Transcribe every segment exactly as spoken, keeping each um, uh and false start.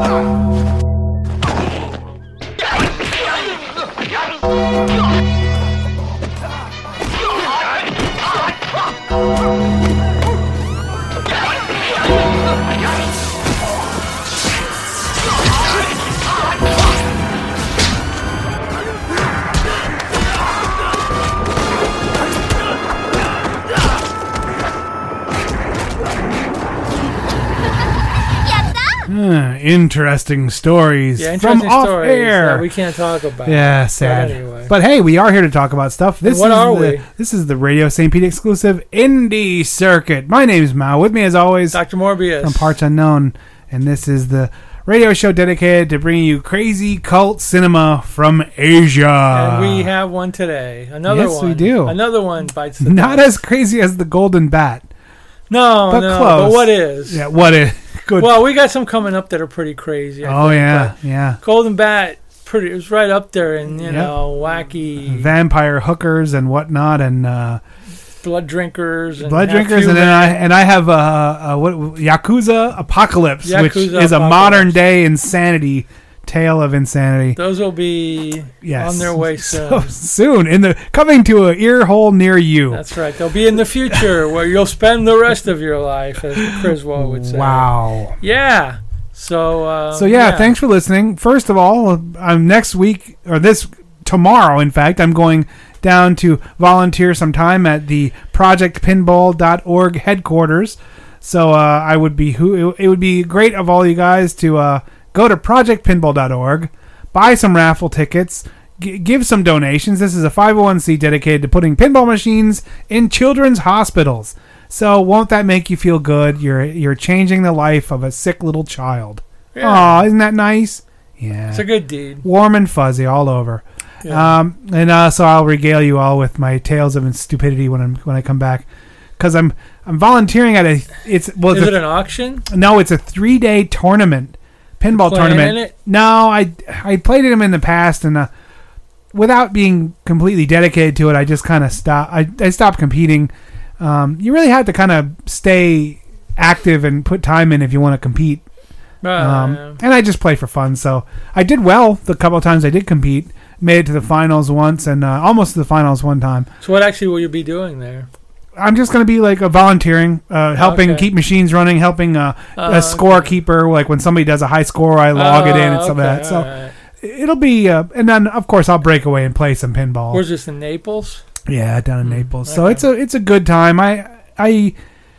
Interesting stories yeah, interesting from off stories air. That we can't talk about. Yeah, sad. But, anyway. But hey, we are here to talk about stuff. This what is are the, we? This is the Radio Saint Pete exclusive Indie Circuit. My name is Mao. With me, as always, Doctor Morbius from Parts Unknown, and this is the radio show dedicated to bringing you crazy cult cinema from Asia. And we have one today. Another yes, one. we do. Another one bites the Not dust. as crazy as the Golden Bat. No, but no. close. But what is? Yeah, what is? Good. Well, we got some coming up that are pretty crazy. I oh think, yeah, yeah. Golden Bat, pretty. It was right up there, in you Yep. know, wacky vampire hookers and whatnot, and uh, blood drinkers, and blood drinkers, and then I and I have uh, uh what Yakuza Apocalypse, Yakuza which is Apocalypse. a modern day insanity tale of insanity. Those will be yes. on their way soon. So soon, in the coming to an ear hole near you. That's right. They'll be in the future where you'll spend the rest of your life, as Criswell would say. Wow. Yeah. So. Uh, so yeah, yeah, thanks for listening. First of all, I'm next week or this tomorrow. In fact, I'm going down to volunteer some time at the project pinball dot org headquarters. So uh, I would be who it would be great of all you guys to. Uh, Go to project pinball dot org, buy some raffle tickets, g- give some donations. This is a five oh one c dedicated to putting pinball machines in children's hospitals. So won't that make you feel good? You're you're changing the life of a sick little child. Yeah. Aw, isn't that nice? Yeah. It's a good deed. Warm and fuzzy all over. Yeah. Um, and uh, so I'll regale you all with my tales of stupidity when I'm when I come back, because I'm I'm volunteering at a it's well is it's it a, an auction? No, it's a three day tournament. Pinball Playing tournament. in it? No, I I played them in the past, and uh, without being completely dedicated to it, I just kind of stopped. I, I stopped competing. Um, you really have to kind of stay active and put time in if you want to compete. Uh, Um, yeah. and I just play for fun. So I did well the couple of times I did compete. Made it to the finals once, and uh, almost to the finals one time. So what actually will you be doing there? I'm just going to be like a volunteering, uh, helping Okay. keep machines running, helping uh, Uh, a scorekeeper. Like when somebody does a high score, I log it in and Oh, stuff okay, like that. So all right. it'll be, uh, and then of course I'll break away and play some pinball. Where's this, in Naples? Yeah, down in Hmm, Naples. So okay. it's a it's a good time. I I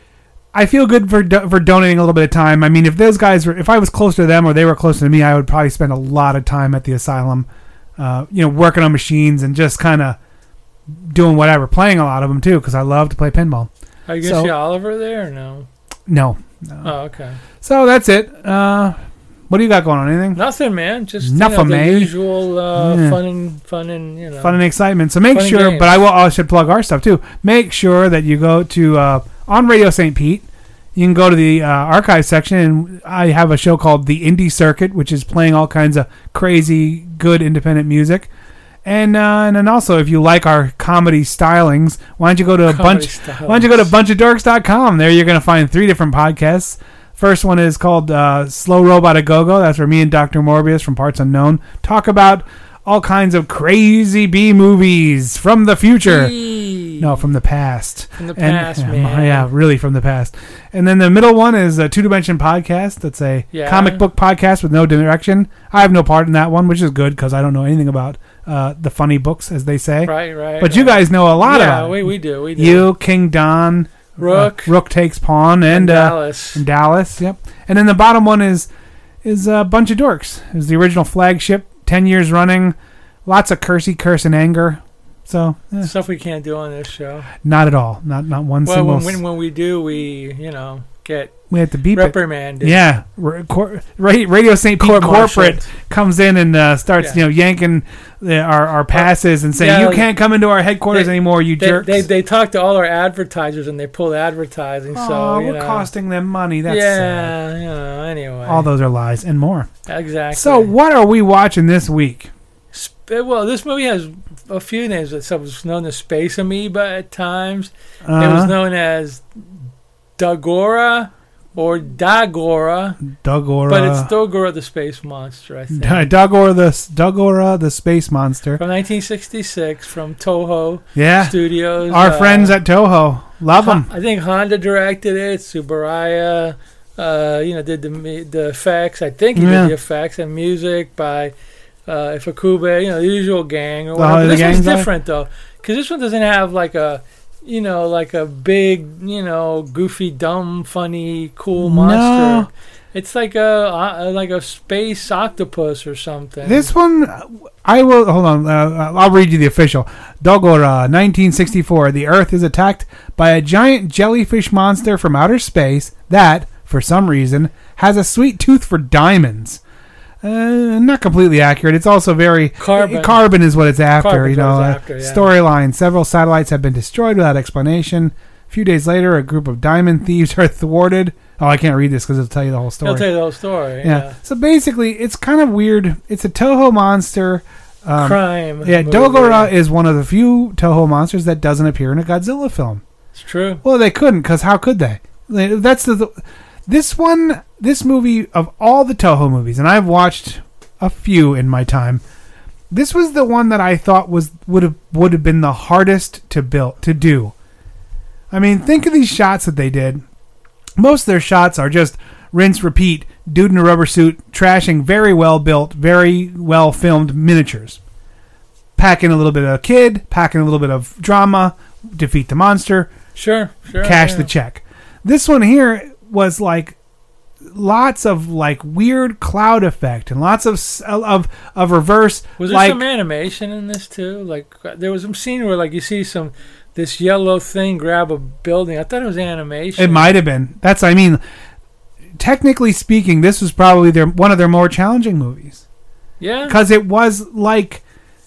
I feel good for do, for donating a little bit of time. I mean, if those guys were, if I was closer to them or they were closer to me, I would probably spend a lot of time at the asylum, uh, you know, working on machines and just kind of doing whatever, playing a lot of them too, because I love to play pinball. Are you going to So- see Oliver there or no? No. no. Oh, okay. So that's it. Uh, what do you got going on? Anything? Nothing, man. Just you Nothing, know, the eh? usual uh, Yeah. fun and fun and you know. Fun and excitement. So make Fun and sure, games. but I will. I should plug our stuff too. Make sure that you go to uh, on Radio Saint Pete. You can go to the uh, archive section, and I have a show called The Indie Circuit, which is playing all kinds of crazy, good independent music. And uh, and then also, if you like our comedy stylings, why don't you go to a Comedy bunch? Why don't you go to bunch of dorks dot com? There, you're going to find three different podcasts. First one is called uh, Slow Robot A Go-Go. That's where me and Doctor Morbius from Parts Unknown talk about all kinds of crazy B movies from the future. Eee. No, from the past. From the And- past, yeah, man. Yeah, really from the past. And then the middle one is a Two Dimension Podcast. That's a Yeah. comic book podcast with no direction. I have no part in that one, which is good because I don't know anything about uh, the funny books, as they say. Right, right. But right. you guys know a lot yeah, about we, it. we do. We do. You, King Don, Rook, uh, Rook Takes Pawn, and, and uh, Dallas. and Dallas. Yep. And then the bottom one is is a bunch of dorks. Is the original flagship, ten years running, lots of cursey, curse, and anger. So eh, Stuff we can't do on this show. not at all. Not not one Well, single. when, when when we do, we you know get we have to beep it. reprimanded. Yeah, R- cor- Ra- Radio Saint Pete Court-martialed. corporate comes in and uh, starts, Yeah. you know, yanking the, our our passes and saying, Yeah, "You can't come into our headquarters they- anymore, you They, jerks." they they talk to all our advertisers and they pull advertising. oh, so you we're know, costing them money. That's yeah, sad. you know. Anyway, All those are lies and more. exactly. So, what are we watching this week? Sp- well, this movie has a few names. It was known as Space Amoeba at times. Uh, It was known as Dagora. or Dagora, Dagora. but it's Dagora the space monster, I think. Dagora the Dagora the space monster From nineteen sixty-six, from Toho yeah. Studios. Our uh, friends at Toho. Love them. I think Honda directed it. Subaraya, uh, you know, did the the effects. I think he Yeah. did the effects and music by uh, Ifukube, you know, the usual gang or The whatever. Holiday This one's Gang guy? different though, because this one doesn't have like a, you know, like a big, you know, goofy, dumb, funny, cool monster. No. It's like a uh, like a space octopus or something. This one, I will hold on. Uh, I'll read you the official. Dogora, nineteen sixty-four. The Earth is attacked by a giant jellyfish monster from outer space that, for some reason, has a sweet tooth for diamonds. Uh, not completely accurate. It's also very Carbon. Carbon is what it's after. Carbon's you know, what uh, it's after, yeah. Storyline: several satellites have been destroyed without explanation. A few days later, a group of diamond thieves are thwarted. Oh, I can't read this because it'll tell you the whole story. He'll tell you the whole story. Yeah. Yeah. So basically, it's kind of weird. It's a Toho monster. Um, Crime. Yeah, movie. Dogora is one of the few Toho monsters that doesn't appear in a Godzilla film. It's true. Well, they couldn't, because how could they? They- That's the, the this one. This movie, of all the Toho movies, and I've watched a few in my time, this was the one that I thought was would have would have been the hardest to build to do. I mean, think of these shots that they did. Most of their shots are just rinse, repeat, dude in a rubber suit, trashing very well built, very well filmed miniatures. Packing a little bit of kid, packing a little bit of drama, defeat the monster, Sure, sure. cash yeah. the check. This one here was like lots of like weird cloud effect and lots of s- of of reverse. Was there like, some animation in this too? Like uh, there was some scene where like you see some this yellow thing grab a building. I thought it was animation. It might have been. That's I mean, technically speaking, this was probably their one of their more challenging movies Yeah. because it was like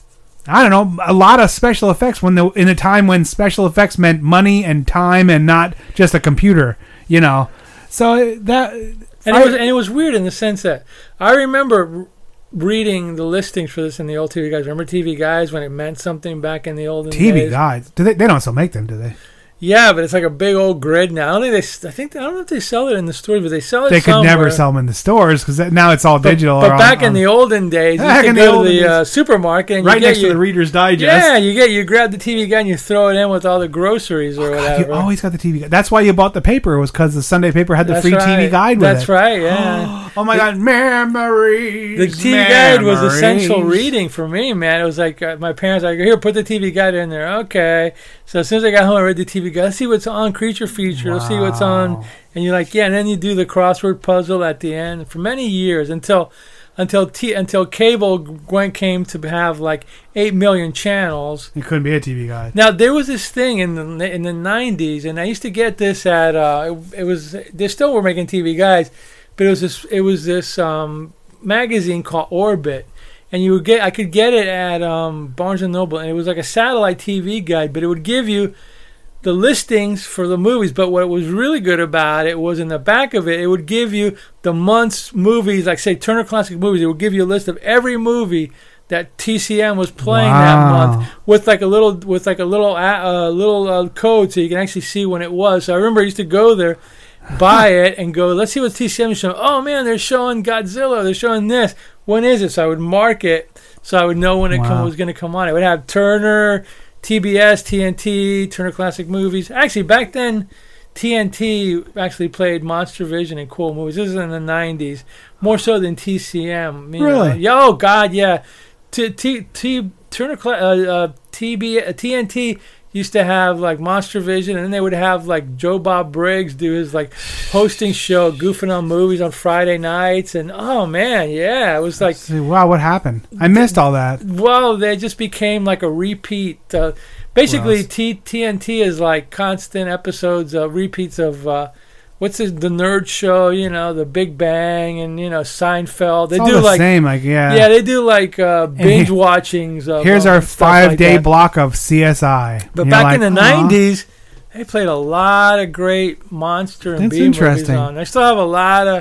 I don't know a lot of special effects when the in a time when special effects meant money and time and not just a computer. You know, so that And it was and it was weird in the sense that I remember r- reading the listings for this in the old T V Guides. Remember T V Guides when it meant something back in the olden T V days? guides. Do they? They don't still make them, do they? Yeah, but it's like a big old grid now. I don't think they. s- I think I don't know if they sell it in the stores, but they sell it. They could never somewhere. sell them in the stores because now it's all But, digital. but or back on, in the olden days, you Back could in the go to olden the days. uh, supermarket and right you get next your, to the Reader's Digest. Yeah, you get you grab the T V guide and you throw it in with all the groceries or God, whatever. you always got the T V guide. That's why you bought the paper was because the Sunday paper had the That's free right. T V guide with That's it. right. Yeah. Oh my God, memories. The T V guide was memories. essential reading for me, man. It was like uh, my parents were like, here, put the T V guide in there. Okay. So as soon as I got home, I read the T V guide. Let's see what's on Creature Feature. Let's see what's on. Wow. And you're like, yeah. And then you do the crossword puzzle at the end. For many years until until T, until cable went came to have like eight million channels. It couldn't be a T V guide. Now there was this thing in the in the nineties, and I used to get this at. Uh, it, it was they still were making T V guides, but it was this. It was this um, magazine called Orbit, and you would get. I could get it at um, Barnes and Noble, and it was like a satellite T V guide, but it would give you the listings for the movies. But what was really good about it was in the back of it, it would give you the month's movies, like say Turner Classic Movies. It would give you a list of every movie that T C M was playing that Wow. month with like a little with like a little uh, little uh, code, so you can actually see when it was. So I remember I used to go there, buy it, and go, let's see what T C M is showing. Oh man, they're showing Godzilla. They're showing this. When is it? So I would mark it so I would know when it Wow. come, was going to come on. It would have Turner, T B S, T N T, Turner Classic Movies. Actually, back then, T N T actually played Monster Vision and cool movies. This is in the nineties, more so than T C M. You Really? know. Yeah, oh God, yeah. T T T Turner Cla- uh, uh, T B uh, T N T used to have like Monster Vision, and then they would have like Joe Bob Briggs do his like hosting show, goofing on movies on Friday nights, and oh man, yeah, it was like. See, wow, what happened? I missed all that. Well, they just became like a repeat. Uh, basically, Gross. T- TNT is like constant episodes, uh, repeats of uh, what's this, the Nerd Show, you know, The Big Bang, and you know Seinfeld. They It's all do the like same, like yeah. yeah, they do like uh, binge he- watchings. Of, Here's uh, our stuff like five-day that. block of C S I. But You're back like, in the "Aw." nineties, they played a lot of great monster and That's B movies interesting. on. I still have a lot of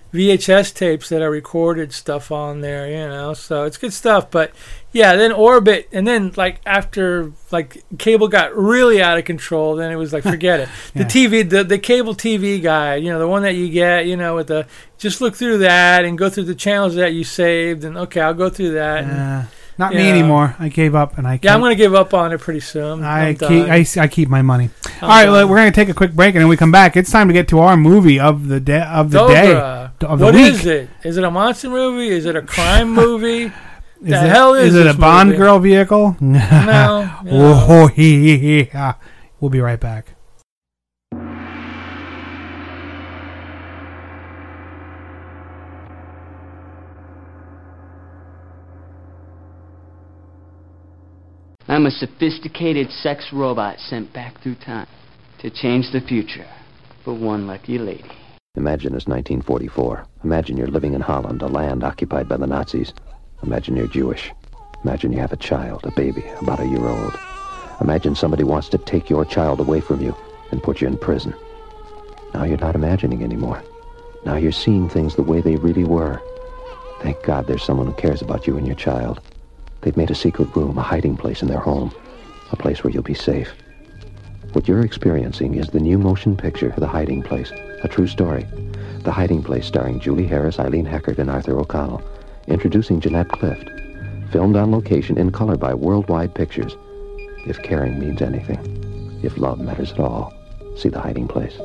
V H S tapes that I recorded stuff on there, you know. So it's good stuff. But yeah, then Orbit, and then like after like cable got really out of control, then it was like forget it. Yeah. The T V, the the cable T V guide, you know, the one that you get, you know, with the just look through that and go through the channels that you saved, and okay, I'll go through that. Uh, And, not you me know. anymore. I gave up, and I Yeah, can't- I'm gonna give up on it pretty soon. I I'm keep done. I, I keep my money. I'm All right, done. well, we're gonna take a quick break, and then we come back. It's time to get to our movie of the day of the day Dogra. of the What week. is it? Is it a monster movie? Is it a crime movie? Is the it, hell is it this a Bond movie? girl vehicle? No. no. Oh, he, he, he, ah. We'll be right back. I'm a sophisticated sex robot sent back through time to change the future for one lucky lady. Imagine it's nineteen forty-four. Imagine you're living in Holland, a land occupied by the Nazis. Imagine you're Jewish. Imagine you have a child, a baby, about a year old. Imagine somebody wants to take your child away from you and put you in prison. Now you're not imagining anymore. Now you're seeing things the way they really were. Thank God there's someone who cares about you and your child. They've made a secret room, a hiding place in their home, a place where you'll be safe. What you're experiencing is the new motion picture, The Hiding Place, a true story. The Hiding Place, starring Julie Harris, Eileen Heckert, and Arthur O'Connell. Introducing Jeanette Clift. Filmed on location in color by Worldwide Pictures. If caring means anything, if love matters at all, see The Hiding Place.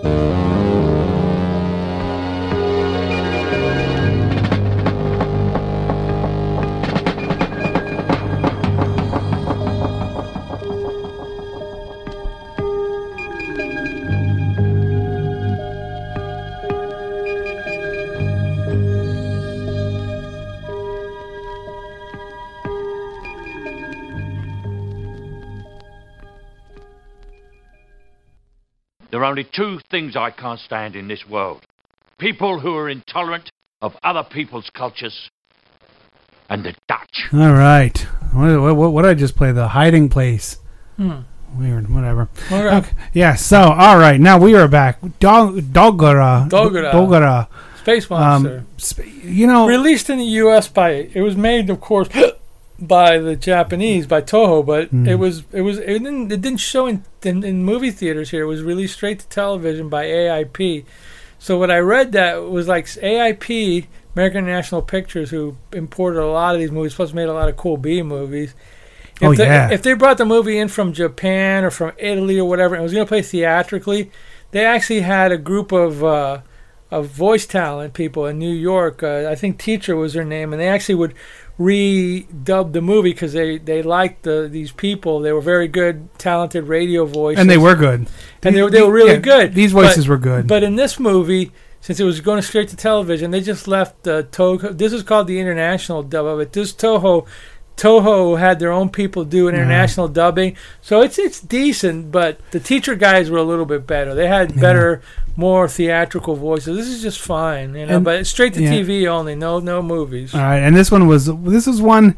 There are only two things I can't stand in this world. People who are intolerant of other people's cultures and the Dutch. All right. What, what, what did I just play? The Hiding Place. Hmm. Weird. Whatever. All right. Okay. Yeah. So, all right. Now we are back. Dog, Dogara. Dogara. Dogara. Space Monster. Um, sp- you know, Released in the U S by it was made, of course, by the Japanese, by Toho, but Mm. it was it was it didn't it didn't show in, in in movie theaters here. It was released straight to television by A I P. So what I read that was like A I P, American National Pictures, who imported a lot of these movies, plus made a lot of cool B movies. If Oh, they, yeah. If they brought the movie in from Japan or from Italy or whatever, and it was going to play theatrically, they actually had a group of uh, of voice talent people in New York. Uh, I think Teacher was their name, and they actually would redub the movie because they, they liked the these people. They were very good, talented radio voices. and they were good. And they were- they were really Yeah, good. These voices But- were good. But in this movie, since it was going straight to television, they just left the Toho. This is called the international dub of it. This Toho, Toho had their own people do international dubbing, so it's it's decent. But the Teacher guys were a little bit better. They had better, more theatrical voices. This is just fine, you know. And- but it's straight to yeah. T V only. No no movies. All right, and this one was this is one.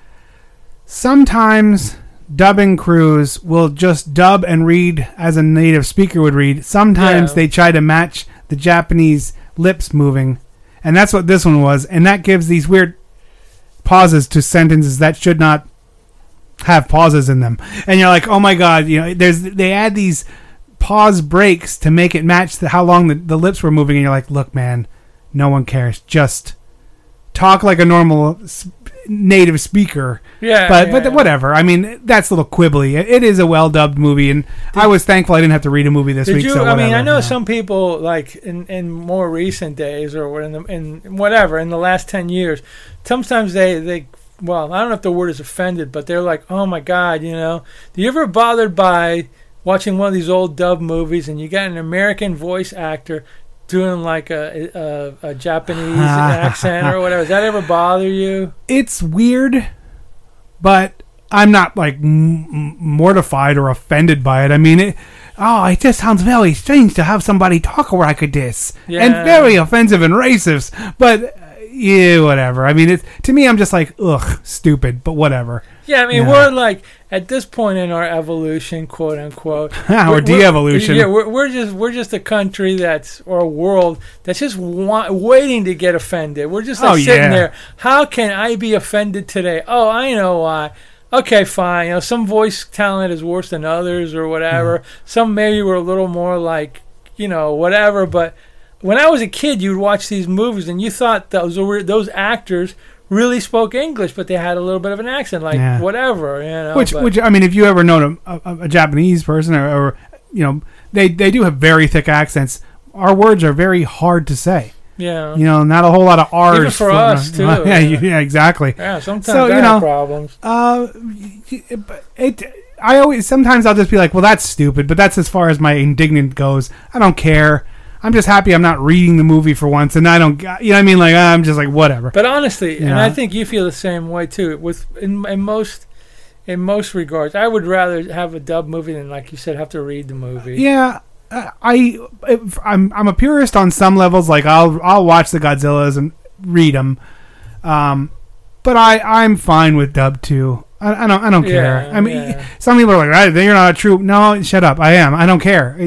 Sometimes dubbing crews will just dub and read as a native speaker would read. Sometimes Yeah. they try to match the Japanese lips moving, and that's what this one was. And that gives these weird pauses to sentences that should not have pauses in them. And you're like, oh my god, you know, there's they add these pause breaks to make it match the, how long the, the lips were moving, and you're like, look, man, no one cares. Just talk like a normal s- native speaker. Yeah, but yeah, but yeah. whatever. I mean, that's a little quibbly. It, it is a well dubbed movie, and I was thankful I didn't have to read a movie this Did week. you? so I mean, whatever, I know yeah. some people like in, in more recent days or in the, in whatever in the last ten years. Sometimes they they well, I don't know if the word is offended, but they're like, oh my god, you know, do you ever bothered by watching one of these old dub movies and you got an American voice actor doing like a a, a Japanese accent or whatever? Does that ever bother you? It's weird, but I'm not like m- m- mortified or offended by it. I mean, it, oh, it just sounds very strange to have somebody talk like this, Yeah. and very offensive and racist. But uh, yeah, whatever. I mean, it's to me, I'm just like, ugh, stupid. But whatever. Yeah, I mean, Yeah. we're like, at this point in our evolution, quote unquote, or we're- de-evolution. Yeah, we're, we're just we're just a country that's or a world that's just wa- waiting to get offended. We're just like Oh, sitting yeah. there. How can I be offended today? Oh, I know why. Okay, fine. You know, some voice talent is worse than others or whatever. Some maybe were a little more like, you know, whatever. But when I was a kid, you'd watch these movies and you thought those were, those actors really spoke English, but they had a little bit of an accent, like Yeah. whatever, you know. Which, but, which I mean, if you ever known a, a, a Japanese person, or, or you know, they they do have very thick accents. Our words are very hard to say. yeah, You know, not a whole lot of R's. Even for floating us, around. too, Yeah, yeah. yeah, exactly. yeah. Sometimes So, I you have know, problems. Uh, it. I always sometimes I'll just be like, well, that's stupid, but that's as far as my indignant goes. I don't care. I'm just happy I'm not reading the movie for once, and I don't. You know what I mean? Like I'm just like whatever. But honestly, and Yeah. I think you feel the same way too. With in, in most in most regards, I would rather have a dub movie than, like you said, have to read the movie. Yeah, uh, I if I'm I'm a purist on some levels. Like I'll I'll watch the Godzillas and read them, um, but I I'm fine with dub too. I, I don't I don't care. Yeah, I mean, yeah. some people are like, right, you're not a true. No, shut up. I am. I don't care.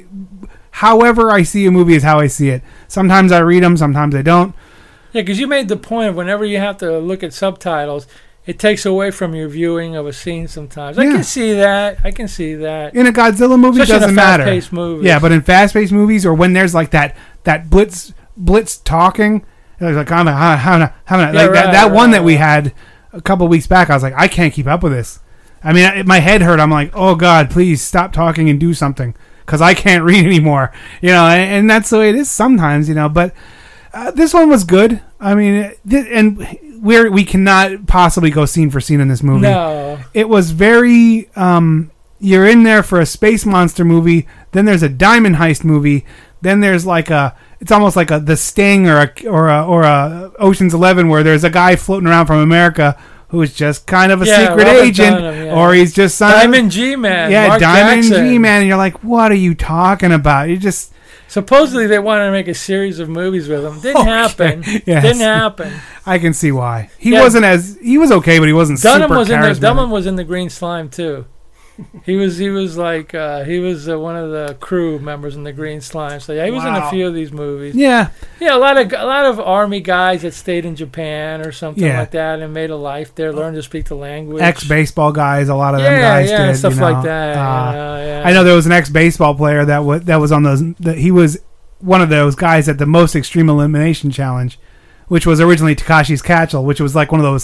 However I see a movie is how I see it. Sometimes I read them. Sometimes I don't. Yeah, because you made the point of whenever you have to look at subtitles, it takes away from your viewing of a scene sometimes. I Yeah. can see that. I can see that. In a Godzilla movie, Especially doesn't in a matter. fast-paced movie. Yeah, but in fast-paced movies, or when there's like that that blitz blitz talking, it's like how how how how like Yeah, that, right, that one right, that we right. had a couple weeks back. I was like, I can't keep up with this. I mean, I, my head hurt. I'm like, oh God, please stop talking and do something, because I can't read anymore. You know, and, and that's the way it is sometimes. You know, but uh, this one was good. I mean, th- and we're we cannot possibly go scene for scene in this movie. No. It was very um you're in there for a space monster movie, then there's a diamond heist movie, then there's like a it's almost like a The Sting or a or a or a Ocean's Eleven, where there's a guy floating around from America who's just kind of a Yeah, secret Robert agent, Dunham, yeah. or he's just some, Diamond G-Man. yeah, Mark Diamond Jackson. G-Man, and you're like, what are you talking about? You just Supposedly they wanted to make a series of movies with him. Didn't Okay, happen. yes. Didn't happen. I can see why. He Yeah. wasn't as he was okay, but he wasn't Dunham super was in the charismatic. Dunham was in the Green Slime too. He was he was like uh, he was uh, one of the crew members in the Green Slime. So yeah, he was in a Wow. few of these movies. Yeah, Yeah, a lot of a lot of army guys that stayed in Japan or something Yeah. like that and made a life there, learned to speak the language. ex baseball guys, a lot of them yeah, guys yeah, did stuff you know. like that. Uh, you know, yeah. I know there was an ex-baseball player that was that was on those. That he was one of those guys at the Most Extreme Elimination Challenge, which was originally Takashi's Catchel, which was like one of those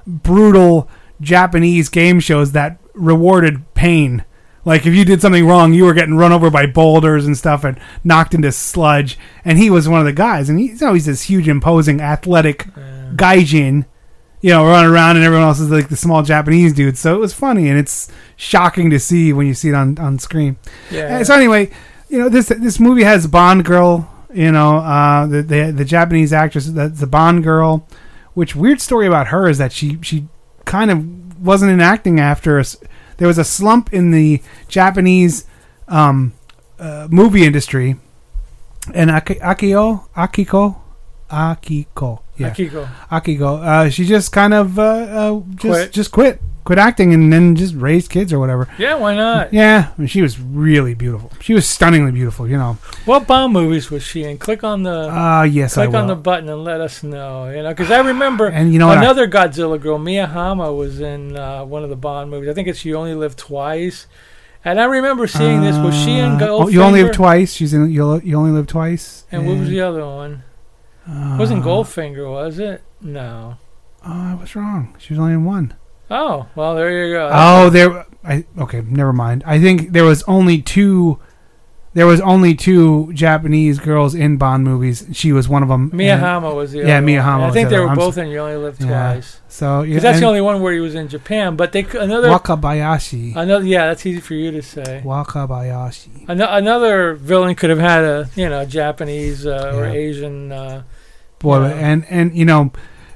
brutal Japanese game shows that rewarded pain. Like if you did something wrong, you were getting run over by boulders and stuff and knocked into sludge. And he was one of the guys, and he's always this huge, imposing, athletic Yeah. gaijin, you know, running around, and everyone else is like the small Japanese dude. So it was funny, and it's shocking to see when you see it on, on screen. Yeah. Uh, So anyway, you know, this this movie has Bond girl, you know, uh, the, the the Japanese actress, the, the Bond girl. Which weird story about her is that she she kind of wasn't in acting after. A, s- there was a slump in the Japanese um, uh, movie industry, and Aki, Akio Akiko Akiko yeah Akiko. Akiko. Uh, she just kind of uh, uh, just Quit. just quit quit acting and then just raised kids or whatever. Yeah, why not? Yeah, I mean, she was really beautiful. She was stunningly beautiful, you know. What Bond movies was she in? Click on the Ah, yes, I click will. on the button and let us know. You know, because I remember And you know what I- another Godzilla girl, Miyahama, was in uh, one of the Bond movies. I think it's You Only Live Twice. And I remember seeing this. Was she in Uh, Goldfinger? oh, You Only Live Twice. She's in You You Only Live Twice. And what was the other one? Uh, Wasn't Goldfinger, was it? No. Oh, I was wrong. She was only in one. Oh, well, there you go. Oh, there. I okay. Never mind. I think there was only two. There was only two Japanese girls in Bond movies. She was one of them. Miyahama was the Yeah, other Miyahama one. I was think the they other were one. I'm both s- in You Only Live Yeah. Twice. So yeah, Because that's the and only one where he was in Japan. But they c- another Wakabayashi. another yeah, that's easy for you to say. Wakabayashi. Ano- another villain could have had a you know Japanese uh, or Yeah. Asian. Uh, Boy, Yeah. and and you know,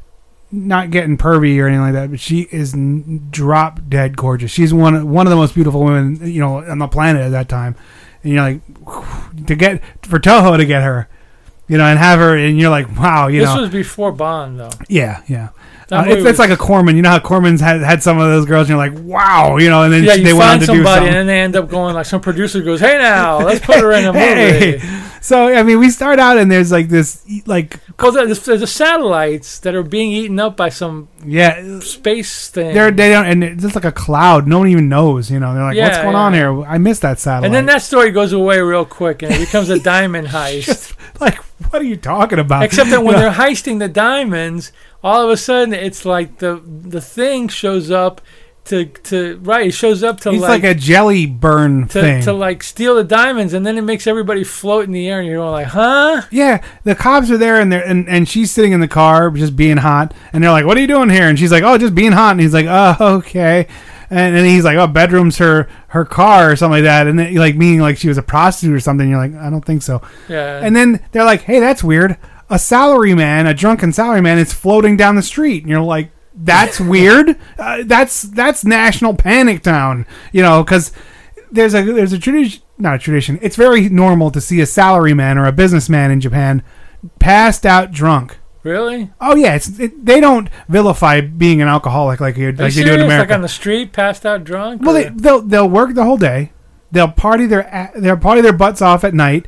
not getting pervy or anything like that, but she is n- drop dead gorgeous. She's one of, one of the most beautiful women, you know, on the planet at that time. And you're like, to get for Toho to get her, you know, and have her, and you're like, wow, you this know. was before Bond, though. Yeah, yeah. That Uh, movie it's, it's was- like a Corman. You know how Corman's had, had some of those girls, and you're like, wow, you know, and then Yeah, she- you they went on find to do somebody, something. and then they end up going like some producer goes, "Hey, now let's put her in a movie." Hey. So I mean, we start out and there's like this, like Well, there's, there's the satellites that are being eaten up by some yeah, space thing. they're they don't, and it's just like a cloud. No one even knows, you know. They're like, what's Yeah, going yeah. on here? I missed that satellite. and then that story goes away real quick, and it becomes a diamond heist. Just like, what are you talking about? Except that when You know? they're heisting the diamonds, all of a sudden it's like the the thing shows up to to right. It shows up to it's like, like, a jelly burn to, thing. to like steal the diamonds, and then it makes everybody float in the air, and you're going like, huh? Yeah, the cops are there, and they're and, and she's sitting in the car just being hot, and they're like, "What are you doing here?" And she's like, "Oh, just being hot." And he's like, "Oh, okay." And then he's like, "Oh, bedroom's her her car or something like that," and then, like meaning like she was a prostitute or something. You're like, "I don't think so." Yeah. And then they're like, "Hey, that's weird. A salary man, a drunken salary man, is floating down the street." And you're like, "That's weird. Uh, that's that's National Panic Town." You know, because there's a there's a tradition, not a tradition. It's very normal to see a salary man or a businessman in Japan passed out drunk. Really? Oh yeah, it's it, they don't vilify being an alcoholic like you Are like you they do in serious? America. Like on the street, passed out drunk? Well, or- they, they'll they'll work the whole day. They'll party their a- they'll party their butts off at night.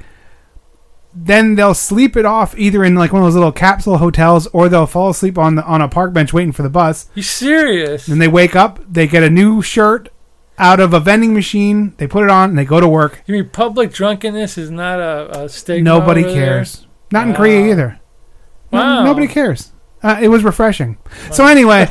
Then they'll sleep it off either in like one of those little capsule hotels, or they'll fall asleep on the, on a park bench waiting for the bus. You serious? Then they wake up, they get a new shirt out of a vending machine, they put it on, and they go to work. You mean public drunkenness is not a, a stigma? Nobody over cares. Not in Wow. Korea either. No- Wow. nobody cares. Uh, it was refreshing. So anyway,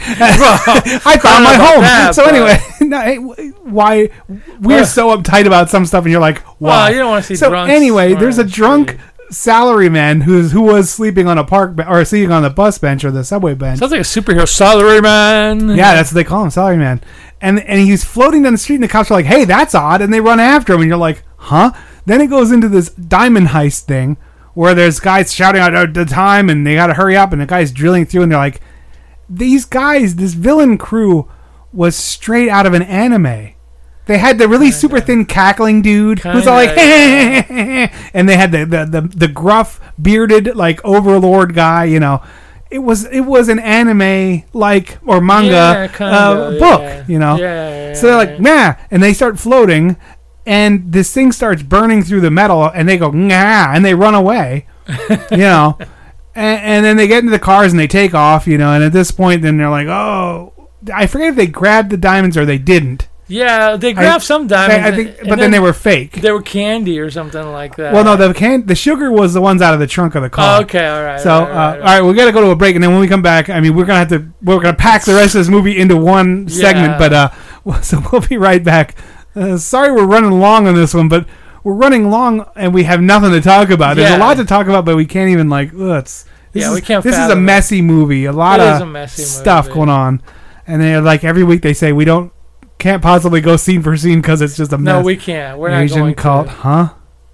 I found my about home. that, so but- anyway, no, hey, why we're Well- so uptight about some stuff, and you're like, Well, why? you don't want to see so drunks anyway, running there's a the drunk street. salaryman who's who was sleeping on a park be- or sleeping on the bus bench or the subway bench. Sounds like a superhero salary man. Yeah, that's what they call him, salaryman. And and he's floating down the street, and the cops are like, "Hey, that's odd," and they run after him, and you're like, "Huh?" Then it goes into this diamond heist thing where there's guys shouting out at the time, and they got to hurry up, and the guy's drilling through, and they're like, "These guys, this villain crew, was straight out of an anime." They had the really super thin cackling dude who's all like, Kinda, and they had the, the the the gruff bearded like overlord guy, you know. It was it was an anime like or manga Yeah, kinda, uh, book, yeah. you know. Yeah, yeah, so they're like, yeah. nah, and they start floating, and this thing starts burning through the metal, and they go, nah, and they run away, you know. And, and then they get into the cars and they take off, you know. And at this point, then they're like, oh, I forget if they grabbed the diamonds or they didn't. Yeah, they grabbed I- some diamonds. I, I think, and but then, they were fake. They were candy or something like that. Well, no, the can the sugar was the ones out of the trunk of the car. Oh, okay, all right. So, all right, uh, all right, all right, we got to go to a break, and then when we come back, I mean, we're gonna have to we're gonna pack the rest of this movie into one segment. Yeah. But uh, so we'll be right back. Uh, sorry, we're running long on this one, but we're running long, and we have nothing to talk about. There's a Yeah. lot to talk about, but we can't even like. Ugh, it's, this Yeah, is, we can't This is a fathom it. messy movie. A lot It of is a messy stuff movie. going on, and they're like every week they say we don't can't possibly go scene for scene because it's just a mess. No, we can't. We're not Asian going cult, to. huh?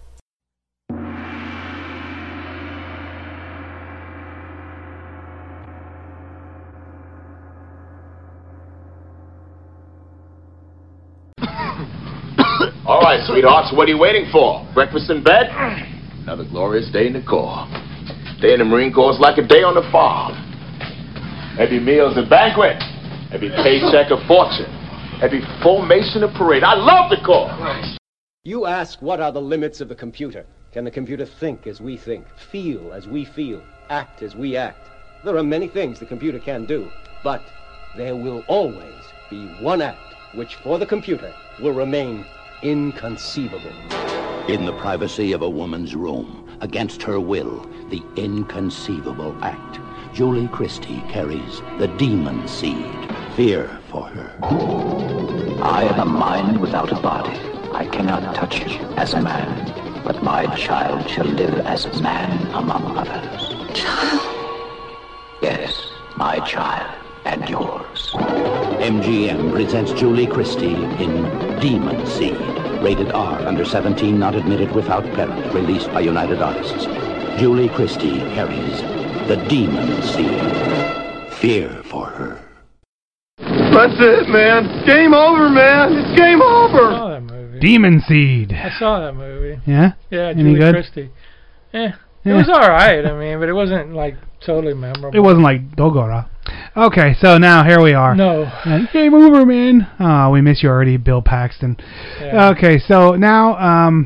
All right, sweethearts, what are you waiting for? Breakfast in bed? Another glorious day in the Corps. Day in the Marine Corps is like a day on the farm. Every meal's a banquet. Every paycheck a fortune. Every formation a parade. I love the Corps. You ask what are the limits of the computer? Can the computer think as we think, feel as we feel, act as we act? There are many things the computer can do, but there will always be one act which for the computer will remain inconceivable. In the privacy of a woman's room, against her will, the inconceivable act. Julie Christie carries the demon seed, fear for her. I am a mind without a body. I cannot touch it as a man, but my child shall live as a man among others. Child? Yes, my child and yours. M G M presents Julie Christie in Demon Seed. Rated R, under seventeen, not admitted without parent. Released by United Artists. Julie Christie carries the Demon Seed, fear for her. That's it, man. Game over, man. It's game I over. saw that movie. Demon Seed. I saw that movie. Yeah. Yeah, Any Julie good? Christie. Eh. It was all right. I mean, but it wasn't like totally memorable. It wasn't like Dogora. Okay, so now here we are. No. Uh, game over, man. Oh, we miss you already, Bill Paxton. Yeah. Okay, so now, um,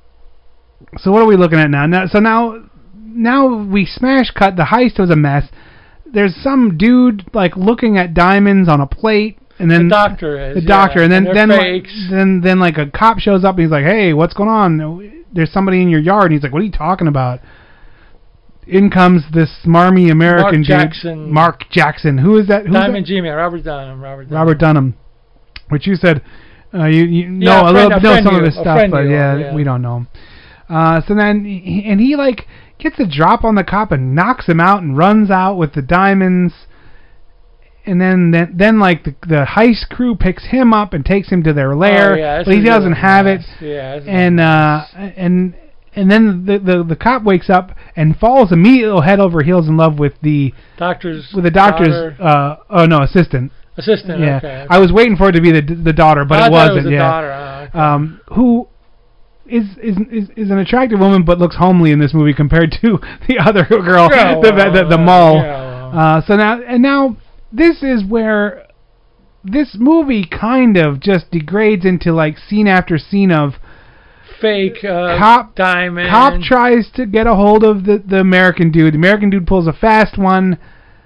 so what are we looking at now? Now, so now, now we smash cut. The heist was a mess. There's some dude like looking at diamonds on a plate, and then the doctor is the doctor, yeah. and then and then fakes. like, then then like a cop shows up and he's like, "Hey, what's going on? There's somebody in your yard." And he's like, "What are you talking about?" In comes this smarmy American Mark Jackson. dude, Mark Jackson. Who is that? Who's Diamond that? G Man, Robert Dunham. Robert Dunham. Robert Dunham, which you said uh, you you Yeah, know a a friend- little a know friend some you- of his a stuff, friend but you, yeah, yeah. we don't know him. Uh, so then he, and he like gets a drop on the cop and knocks him out and runs out with the diamonds. And then, then, then, like the the heist crew picks him up and takes him to their lair, Oh, yeah, this but he is doesn't really have nice. it. Yeah, this is and uh, and and then the, the the cop wakes up and falls immediately head over heels in love with the Doctor's with the doctor's daughter. uh oh no assistant. Assistant. Yeah, Okay. I was waiting for it to be the the daughter, but I it thought wasn't. it was the yeah, daughter. Oh, okay. um, who is, is is is an attractive woman, but looks homely in this movie compared to the other girl, Yeah, the, well, the the uh, mole. yeah, well. Uh, so now and now this is where this movie kind of just degrades into like scene after scene of Fake uh, cop diamond. Cop tries to get a hold of the, the American dude. The American dude pulls a fast one.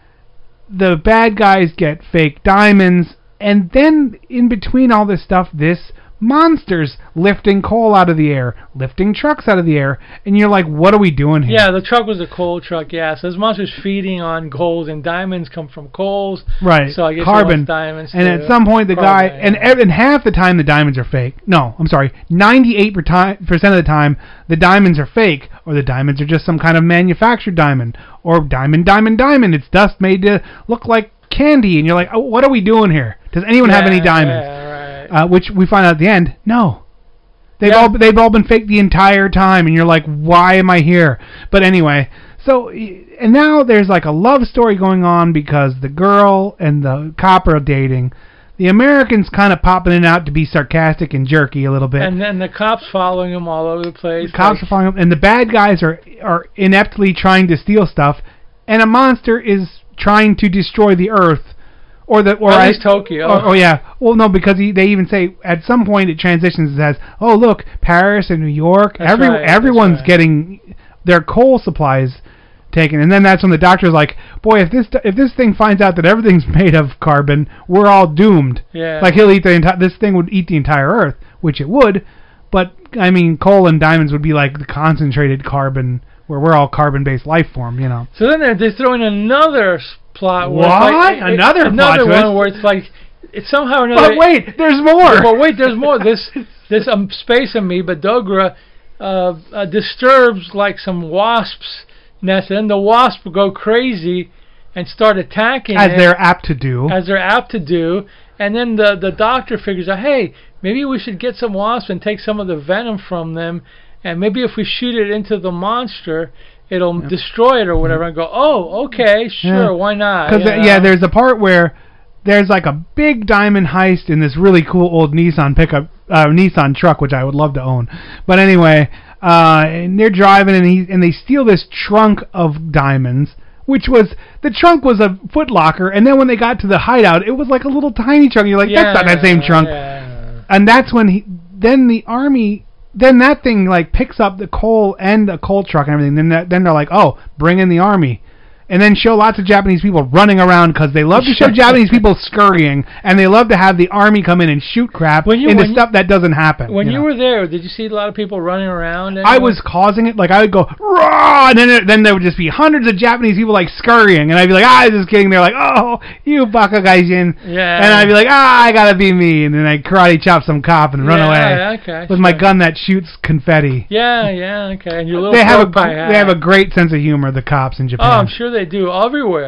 The bad guys get fake diamonds. And then in between all this stuff, this monster's lifting coal out of the air, lifting trucks out of the air. And you're like, what are we doing here? Yeah, the truck was a coal truck. Yeah, so this monster's feeding on gold, and diamonds come from coals. Right. So I guess Carbon. diamonds. And too. at some point, the guy, Carbon, and, yeah. ev- and half the time the diamonds are fake. No, I'm sorry, ninety-eight percent of the time the diamonds are fake, or the diamonds are just some kind of manufactured diamond, or diamond, diamond, diamond. It's dust made to look like candy, and you're like, oh, what are we doing here? Does anyone have any Yeah, diamonds? yeah, right. Uh, which we find out at the end, no. They've Yeah. all they've all been fake the entire time, and you're like, why am I here? But anyway, so and now there's like a love story going on because the girl and the cop are dating. The American's kind of popping in and out to be sarcastic and jerky a little bit. And then the cops following him all over the place. The cops like, are following him, and the bad guys are are ineptly trying to steal stuff, and a monster is trying to destroy the Earth. Or the or At I, least Tokyo. Oh, oh yeah. Well, no, because he, they even say at some point it transitions as, oh look, Paris and New York. That's Every right, that's everyone's right. getting their coal supplies taken, and then that's when the doctor's like, boy, if this if this thing finds out that everything's made of carbon, we're all doomed. Yeah. Like he'll eat the entire. This thing would eat the entire Earth, which it would. But I mean, coal and diamonds would be like the concentrated carbon, where we're all carbon-based life form, you know. So then they're, they're throwing another s- plot. where it's What? Like, it- Another plot another twist? one where it's like it's somehow or another. But wait, there's more. But wait, there's more. This this um, space amoeba Dogra uh, uh, disturbs like some wasps' nest, and then the wasps go crazy and start attacking As it, they're apt to do. as they're apt to do. And then the the doctor figures out, hey, maybe we should get some wasps and take some of the venom from them, and maybe if we shoot it into the monster, it'll Yep. destroy it or whatever. And go, oh, okay, sure, Yeah. why not? Because you uh, yeah, know? there's a part where there's like a big diamond heist in this really cool old Nissan pickup, uh, Nissan truck, which I would love to own. But anyway, uh, and they're driving and he and they steal this trunk of diamonds, which was the trunk was a Foot Locker, and then when they got to the hideout, it was like a little tiny trunk. You're like, that's not that same trunk. Yeah. And that's when he then the army. Then that thing like picks up the coal and the coal truck and everything. Then that, then they're like, oh, bring in the army, and then show lots of Japanese people running around because they love to show Japanese people scurrying, and they love to have the army come in and shoot crap When you- into when you- stuff that doesn't happen. When you, know? were there, did you see a lot of people running around? I anywhere? was causing it. Like I would go, raw, and then it, then there would just be hundreds of Japanese people like scurrying, and I'd be like, ah, just kidding. They're like, oh, you baka gaijin, Yeah. and I'd be like, ah, I gotta be me, and then I karate chop some cop and run Yeah, away okay, with my sure. gun that shoots confetti. Yeah, yeah, okay. And your little They have a pork pie hat. they have a great sense of humor. The cops in Oh, Japan. I'm sure they do everywhere.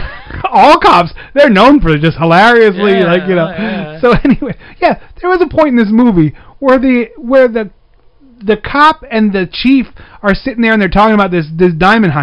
All cops, they're known for just hilariously, Yeah, like you know. yeah. So anyway, yeah, there was a point in this movie where the where the the cop and the chief are sitting there and they're talking about this this diamond heist,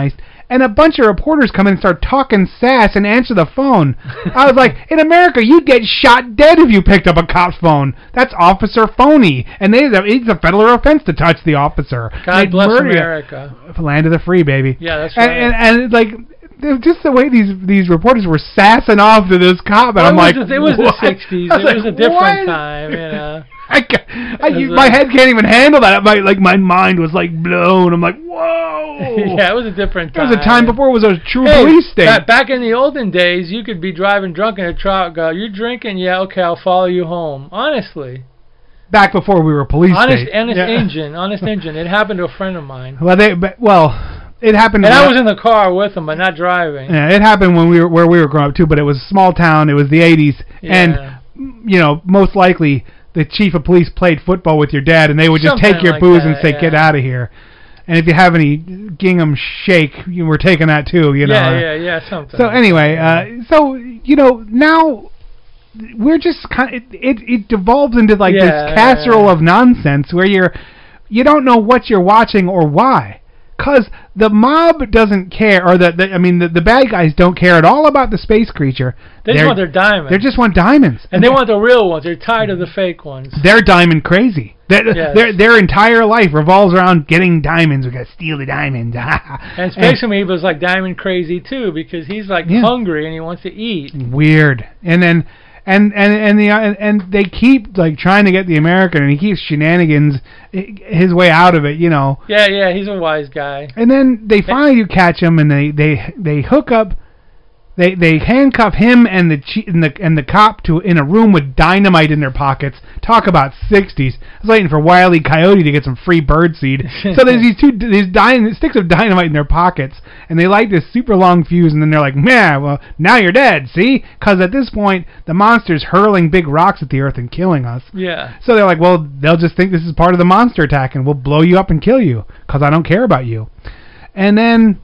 and a bunch of reporters come in and start talking sass and answer the phone. I was like, in America, you'd get shot dead if you picked up a cop's phone. That's officer phony, and they, it's a federal offense to touch the officer. God They'd bless murder you. America. Land of the free, baby. Yeah, that's and, right. And, and, and like, just the way these these reporters were sassing off to this cop, and well, I'm it like, was, it was what? the sixties. I It was was like, a different what? time, you know. I, ca- I, It was my a- head can't even handle that. My like my mind was like blown. I'm like, whoa. Yeah, it was a different There time. was a time before it was a true Hey, police state. ba- back in the olden days, you could be driving drunk in a truck. Go, you drinking? Yeah, okay, I'll follow you home. Honestly, Back before we were a police honest, state. honest Yeah. engine, honest engine. It happened to a friend of mine, Well, they but, well, it happened. and I when- was in the car with him, but not driving. Yeah, it happened when we were where we were growing up too. But it was a small town. It was the eighties, Yeah. and you know, most likely the chief of police played football with your dad, and they would just Something take your like booze that, and say, yeah. "Get out of here." And if you have any gingham shake, you were taking that too. You know. Yeah, yeah, yeah, something. So anyway, uh, so you know now we're just kind of, it, it it devolves into like Yeah, this casserole yeah. of nonsense where you're you don't know what you're watching or why, because the mob doesn't care, or the, the I mean the, the bad guys don't care at all about the space creature. They just They're- want their diamonds. They just want diamonds, and they want the real ones. They're tired of the fake ones. They're diamond crazy. Their, Yes. their their entire life revolves around getting diamonds. We got to steal the diamonds. And Space Amoeba's like diamond crazy too, because he's like Yeah. hungry and he wants to eat. Weird. And then and and and the and, and they keep like trying to get the American, and he keeps shenanigans i- his way out of it, you know. Yeah, yeah, he's a wise guy. And then they finally do catch him, and they they they hook up. They they handcuff him and the chi- and the and the cop to in a room with dynamite in their pockets. Talk about sixties. I was waiting for Wile E. Coyote to get some free birdseed. So there's these two these dy- sticks of dynamite in their pockets, and they light this super long fuse, and then they're like, "Man, well now you're dead." See, because at this point the monster's hurling big rocks at the earth and killing us. Yeah. So they're like, "Well, they'll just think this is part of the monster attack, and we'll blow you up and kill you because I don't care about you." And then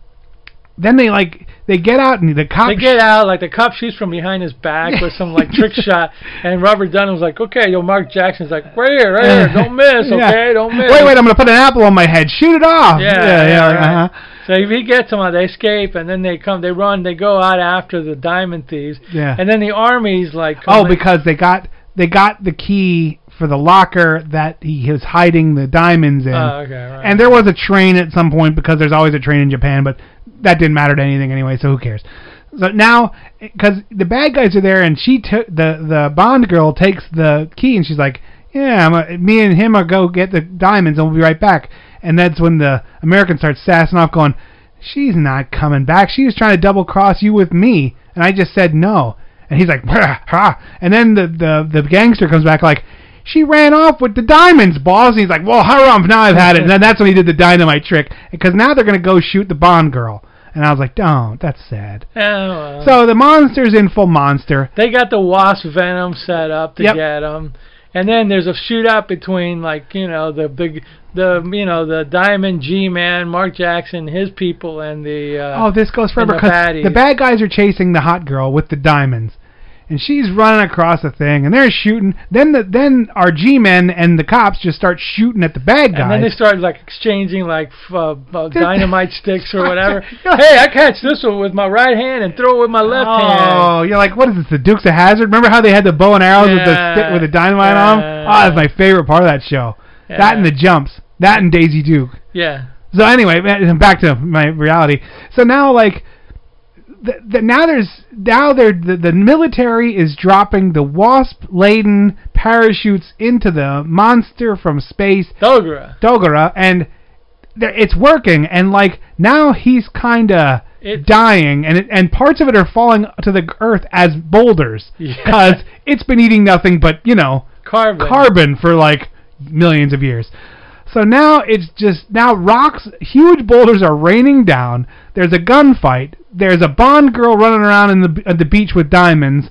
then they like. They get out and the cop. They get out, like the cop shoots from behind his back with some like trick shot, and Robert Dunham's like, "Okay, yo, Mark Jackson's like, right here, right here, don't miss, Yeah. okay, don't miss." Wait, wait, I'm gonna put an apple on my head. Shoot it off. Yeah, yeah, yeah, like, right. uh-huh. So if he gets them, they escape, and then they come, they run, they go out after the diamond thieves, Yeah. and then the army's like, Oh, coming- because they got they got the key for the locker that he was hiding the diamonds in. Oh, okay, right. And there was a train at some point, because there's always a train in Japan, but that didn't matter to anything anyway, so who cares? So now, because the bad guys are there, and she took the the Bond girl takes the key, and she's like, "Yeah, I'm a, me and him are go get the diamonds, and we'll be right back." And that's when the American starts sassing off, going, "She's not coming back. She was trying to double cross you with me, and I just said no." And he's like, "Ha ha!" And then the the the gangster comes back like, "She ran off with the diamonds, boss." And he's like, "Well, harumph, now I've had it." And then that's when he did the dynamite trick, because now they're gonna go shoot the Bond girl. And I was like, "Don't, that's sad." Oh, well. So the monster's in full monster. They got the wasp venom set up to Yep. get them, and then there's a shootout between like you know the big the you know the Diamond G-Man, Mark Jackson, his people, and the uh, Oh, this goes forever, and the because baddies. the bad guys are chasing the hot girl with the diamonds, and she's running across the thing, and they're shooting. Then the then our G-men and the cops just start shooting at the bad guys. And then they started like exchanging like f- uh, uh, dynamite sticks or whatever. Yeah. Hey, I catch this one with my right hand and throw it with my left hand. Oh, you're like, what is this, the Dukes of Hazzard? Remember how they had the bow and arrows with the Yeah. stick with the dynamite on them? Yeah. Oh, that's my favorite part of that show. Yeah. That and the jumps. That and Daisy Duke. Yeah. So anyway, man, back to my reality. So now, like, the, the, now there's now there the, the military is dropping the wasp-laden parachutes into the monster from space, Dogora. Dogora, and there- it's working. And like now he's kind of It- dying, and it, and parts of it are falling to the earth as boulders Yeah. because it's been eating nothing but you know Carbon. carbon for like millions of years. So now it's just now rocks, huge boulders are raining down. There's a gunfight. There's a Bond girl running around in the at the beach with diamonds,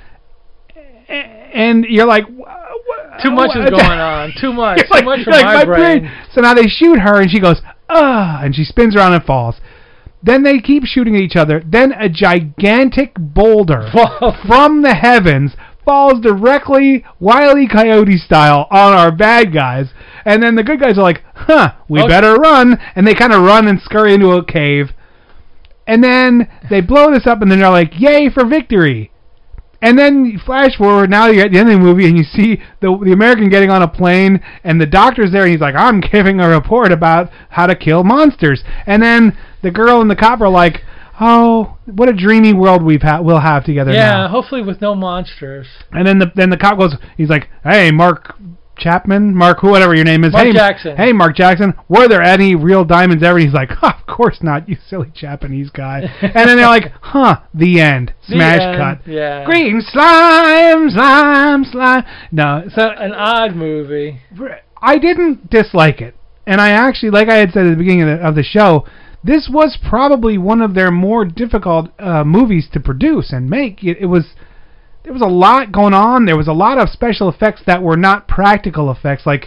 and you're like, Too much is going on. Too much. You're Too like- much for you're my, like, brain. So now they shoot her, and she goes, ah, and she spins around and falls. Then they keep shooting at each other. Then a gigantic boulder from the heavens falls directly Wile E. Coyote style on our bad guys. And then the good guys are like, huh, we Okay. better run. And they kind of run and scurry into a cave. And then they blow this up, and then they're like, "Yay for victory!" And then you flash forward. Now you're at the end of the movie, and you see the the American getting on a plane, and the doctor's there, and he's like, "I'm giving a report about how to kill monsters." And then the girl and the cop are like, "Oh, what a dreamy world we've ha- we'll have together yeah, now." Yeah, hopefully with no monsters. And then the then the cop goes, he's like, "Hey, Mark Chapman, Mark, who, whatever your name is. Mark hey, Jackson. Hey, Mark Jackson, were there any real diamonds ever?" And he's like, oh, "Of course not, you silly Japanese guy." And then they're like, "Huh, the end." Smash the end. cut. Yeah. Green slime, slime, slime. No, so an odd movie. I didn't dislike it, and I actually, like I had said at the beginning of the, of the show, this was probably one of their more difficult uh, movies to produce and make. It, it was. There was a lot going on. There was a lot of special effects that were not practical effects, like,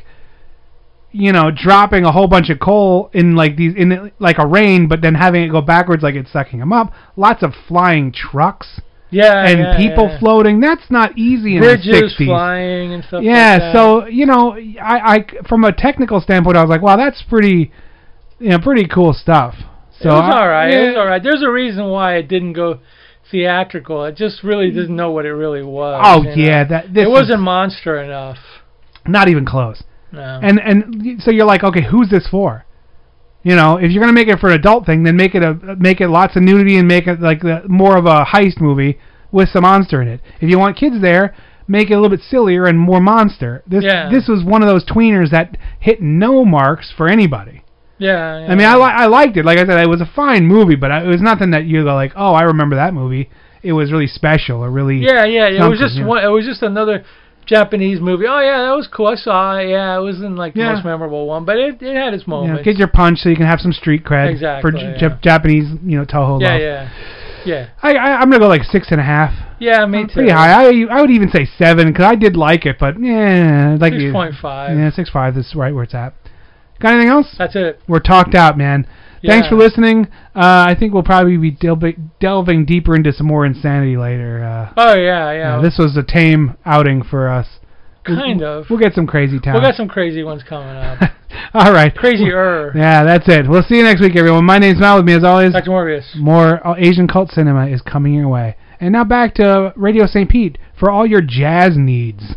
you know, dropping a whole bunch of coal in like these in like a rain, but then having it go backwards like it's sucking them up. Lots of flying trucks. Yeah, and yeah, people yeah. floating. That's not easy in Bridges the sixties. flying and stuff. Yeah, like that. so you know, I, I from a technical standpoint, I was like, wow, that's pretty, you know, pretty cool stuff. So it was I, all right. Yeah, It was all right. There's a reason why it didn't go theatrical. It just really didn't know what it really was. Oh you know? yeah, that this it wasn't is monster enough. Not even close. No. And and so you're like, okay, who's this for? You know, if you're gonna make it for an adult thing, then make it a make it lots of nudity and make it like the, more of a heist movie with some monster in it. If you want kids there, make it a little bit sillier and more monster. This Yeah. this was one of those tweeners that hit no marks for anybody. Yeah, yeah. I mean, I li- I liked it. Like I said, it was a fine movie, but I, it was nothing that you go like, oh, I remember that movie. It was really special or really. Yeah, yeah. It was something, just you know. one. It was just another Japanese movie. Oh yeah, that was cool. I saw it. Yeah, it wasn't like the Yeah. most memorable one, but it it had its You know, moments. get your punch so you can have some street cred Exactly, for J- yeah. J- Japanese, you know, Toho yeah, love. yeah, yeah. I, I I'm gonna go like six and a half. Yeah, me Uh, too. Pretty high. I I would even say seven because I did like it, but yeah, like Six you- point five. Yeah, six five is right where it's at. Got anything else? That's it. We're talked out, man. Thanks Yeah. for listening. Uh, I think we'll probably be delving, delving deeper into some more insanity later. Uh, Oh yeah, yeah. uh, this was a tame outing for us. Kind we'll, of. We'll get some crazy town. We got some crazy ones coming up. All right. Crazier. Yeah, that's it. We'll see you next week, everyone. My name's Mal. With me, as always, Doctor Morbius. more uh, Asian cult cinema is coming your way. And now back to Radio Saint Pete for all your jazz needs.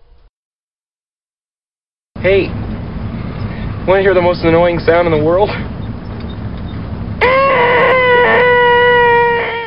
Hey, want to hear the most annoying sound in the world?